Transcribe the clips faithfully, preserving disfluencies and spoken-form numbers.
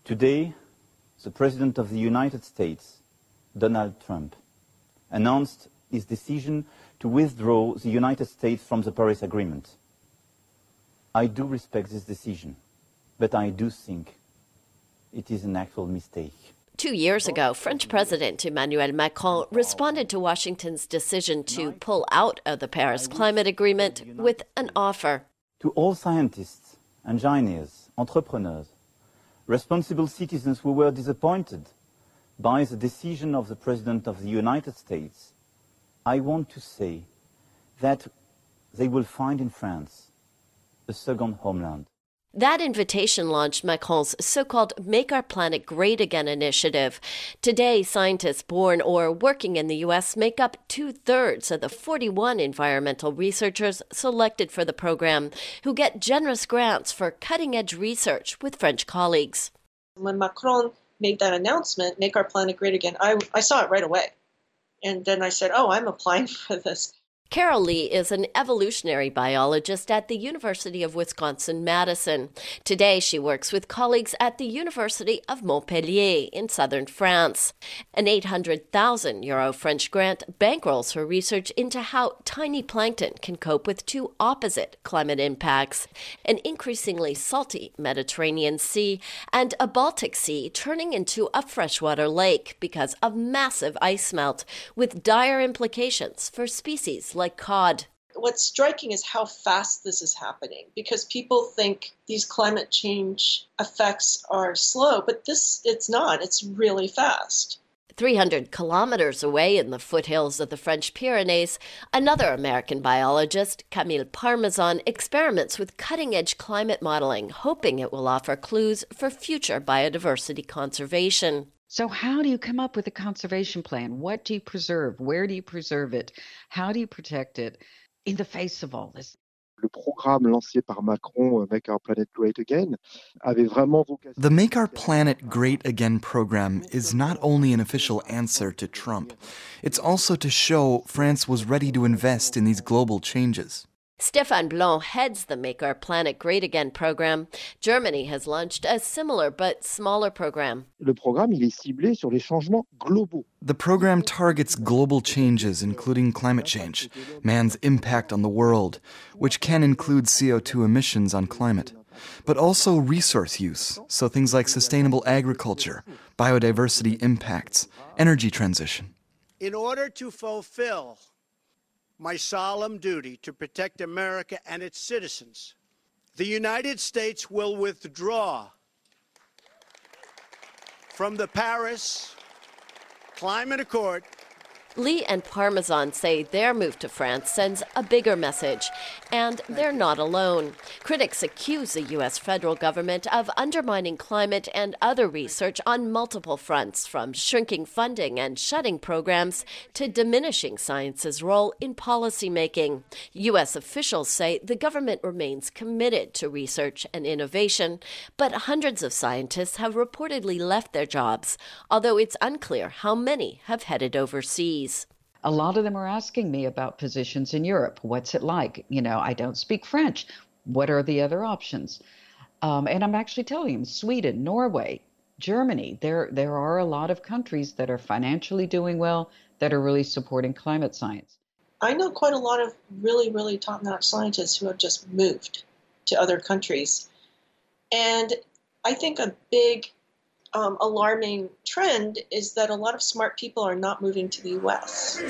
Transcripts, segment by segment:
Today, the President of the United States, Donald Trump, announced his decision to withdraw the United States from the Paris Agreement. I do respect this decision, but I do think it is an actual mistake. Two years ago, French President Emmanuel Macron responded to Washington's decision to pull out of the Paris Climate Agreement with an offer. To all scientists, engineers, entrepreneurs, responsible citizens who were disappointed by the decision of the President of the United States, I want to say that they will find in France a second homeland. That invitation launched Macron's so-called Make Our Planet Great Again initiative. Today, scientists born or working in the U S make up two-thirds of the forty-one environmental researchers selected for the program, who get generous grants for cutting-edge research with French colleagues. When Macron made that announcement, Make Our Planet Great Again, I, I saw it right away. And then I said, oh, I'm applying for this. Carol Lee is an evolutionary biologist at the University of Wisconsin-Madison. Today, she works with colleagues at the University of Montpellier in southern France. An eight hundred thousand euro French grant bankrolls her research into how tiny plankton can cope with two opposite climate impacts: an increasingly salty Mediterranean Sea and a Baltic Sea turning into a freshwater lake because of massive ice melt, with dire implications for species like cod. What's striking is how fast this is happening, because people think these climate change effects are slow, but this, it's not. It's really fast. three hundred kilometers away in the foothills of the French Pyrenees, another American biologist, Camille Parmesan, experiments with cutting-edge climate modeling, hoping it will offer clues for future biodiversity conservation. So how do you come up with a conservation plan? What do you preserve? Where do you preserve it? How do you protect it in the face of all this? Le programme lancé par Macron, Make Our Planet Great Again, avait vraiment vocation. The Make Our Planet Great Again program is not only an official answer to Trump, it's also to show France was ready to invest in these global changes. Stéphane Blanc heads the Make Our Planet Great Again program. Germany has launched a similar but smaller program. Le programme, il est ciblé sur les changements globaux. The program targets global changes, including climate change, man's impact on the world, which can include C O two emissions on climate, but also resource use, so things like sustainable agriculture, biodiversity impacts, energy transition. In order to fulfill my solemn duty to protect America and its citizens, the United States will withdraw from the Paris Climate Accord. Lee and Parmesan say their move to France sends a bigger message, and they're not alone. Critics accuse the U S federal government of undermining climate and other research on multiple fronts, from shrinking funding and shutting programs to diminishing science's role in policymaking. U S officials say the government remains committed to research and innovation, but hundreds of scientists have reportedly left their jobs, although it's unclear how many have headed overseas. A lot of them are asking me about positions in Europe. What's it like? You know, I don't speak French. What are the other options? Um, and I'm actually telling them, Sweden, Norway, Germany, there, there are a lot of countries that are financially doing well, that are really supporting climate science. I know quite a lot of really, really top-notch scientists who have just moved to other countries. And I think a big Um, alarming trend is that a lot of smart people are not moving to the U S.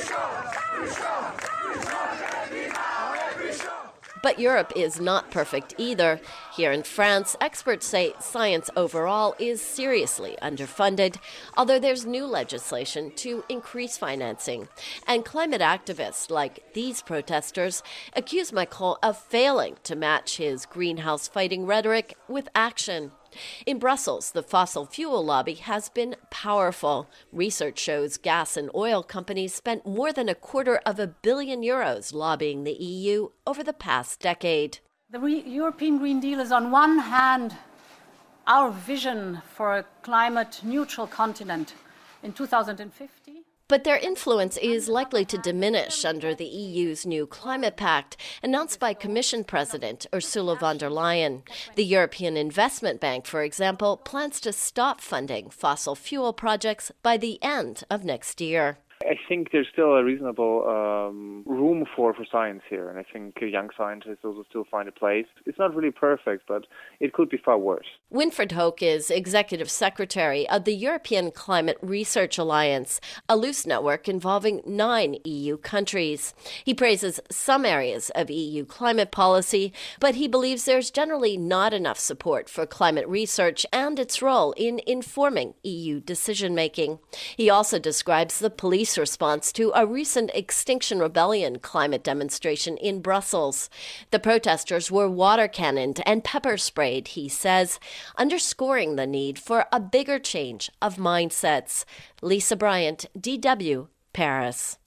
But Europe is not perfect either. Here in France, experts say science overall is seriously underfunded, although there's new legislation to increase financing. And climate activists, like these protesters, accuse Macron of failing to match his greenhouse-fighting rhetoric with action. In Brussels, the fossil fuel lobby has been powerful. Research shows gas and oil companies spent more than a quarter of a billion euros lobbying the E U over the past decade. The Re- European Green Deal is on one hand our vision for a climate-neutral continent in two thousand fifty. But their influence is likely to diminish under the E U's new climate pact, announced by Commission President Ursula von der Leyen. The European Investment Bank, for example, plans to stop funding fossil fuel projects by the end of next year. I think there's still a reasonable um, room for, for science here, and I think young scientists also still find a place. It's not really perfect, but it could be far worse. Winfried Hoek is Executive Secretary of the European Climate Research Alliance, a loose network involving nine E U countries. He praises some areas of E U climate policy, but he believes there's generally not enough support for climate research and its role in informing E U decision-making. He also describes the police response to a recent Extinction Rebellion climate demonstration in Brussels. The protesters were water cannoned and pepper sprayed, he says, underscoring the need for a bigger change of mindsets. Lisa Bryant, D W, Paris.